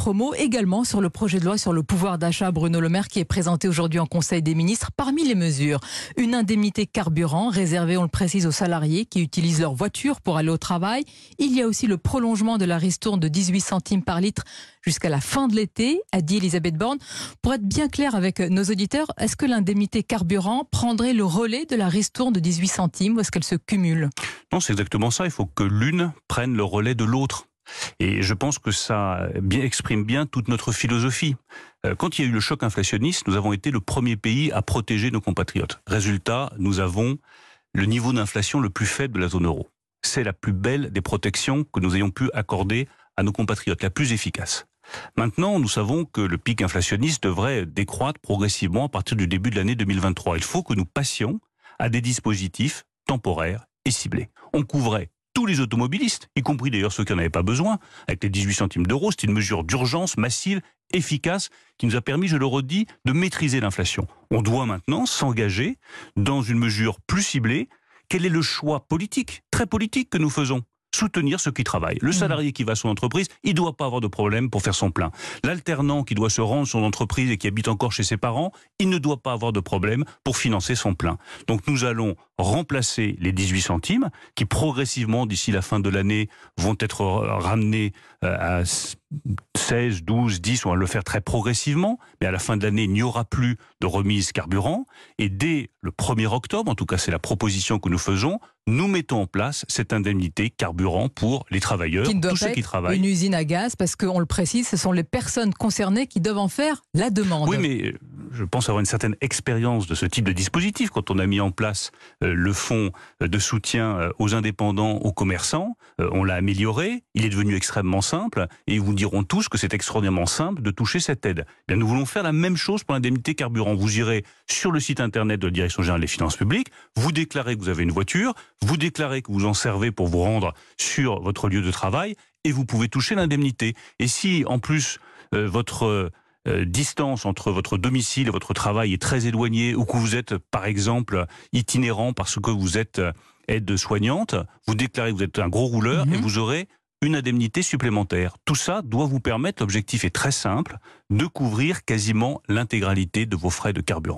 d'autres mots également sur le projet de loi sur le pouvoir d'achat Bruno Le Maire qui est présenté aujourd'hui en Conseil des ministres. Parmi les mesures, une indemnité carburant réservée, on le précise, aux salariés qui utilisent leur voiture pour aller au travail. Il y a aussi le prolongement de la ristourne de 18 centimes par litre jusqu'à la fin de l'été, a dit Elisabeth Borne. Pour être bien clair avec nos auditeurs, est-ce que l'indemnité carburant prendrait le relais de la ristourne de 18 centimes ou est-ce qu'elle se cumule? Non, c'est exactement ça. Il faut que l'une prenne le relais de l'autre. Et je pense que ça exprime bien toute notre philosophie. Quand il y a eu le choc inflationniste, nous avons été le premier pays à protéger nos compatriotes. Résultat, nous avons le niveau d'inflation le plus faible de la zone euro. C'est la plus belle des protections que nous ayons pu accorder à nos compatriotes, la plus efficace. Maintenant, nous savons que le pic inflationniste devrait décroître progressivement à partir du début de l'année 2023. Il faut que nous passions à des dispositifs temporaires et ciblés. On couvrait tous les automobilistes, y compris d'ailleurs ceux qui n'en avaient pas besoin, avec les 18 centimes d'euros. C'est une mesure d'urgence massive, efficace, qui nous a permis, je le redis, de maîtriser l'inflation. On doit maintenant s'engager dans une mesure plus ciblée. Quel est le choix politique, très politique, que nous faisons ? Soutenir ceux qui travaillent. Le salarié qui va à son entreprise, il ne doit pas avoir de problème pour faire son plein. L'alternant qui doit se rendre son entreprise et qui habite encore chez ses parents, il ne doit pas avoir de problème pour financer son plein. Donc nous allons remplacer les 18 centimes qui progressivement, d'ici la fin de l'année, vont être ramenés à 16, 12, 10, on va le faire très progressivement, mais à la fin de l'année, il n'y aura plus de remise carburant. Et dès le 1er octobre, en tout cas c'est la proposition que nous faisons, nous mettons en place cette indemnité carburant pour les travailleurs, tous ceux qui travaillent. Une usine à gaz, parce qu'on le précise, ce sont les personnes concernées qui doivent en faire la demande. Oui, mais je pense avoir une certaine expérience de ce type de dispositif. Quand on a mis en place le fonds de soutien aux indépendants, aux commerçants, on l'a amélioré, il est devenu extrêmement simple, et ils vous diront tous que c'est extraordinairement simple de toucher cette aide. Eh bien, nous voulons faire la même chose pour l'indemnité carburant. Vous irez sur le site internet de la Direction générale des finances publiques, vous déclarez que vous avez une voiture, vous déclarez que vous en servez pour vous rendre sur votre lieu de travail, et vous pouvez toucher l'indemnité. Et si, en plus, votre distance entre votre domicile et votre travail est très éloignée, ou que vous êtes, par exemple, itinérant parce que vous êtes aide-soignante, vous déclarez que vous êtes un gros rouleur et vous aurez une indemnité supplémentaire. Tout ça doit vous permettre, l'objectif est très simple, de couvrir quasiment l'intégralité de vos frais de carburant.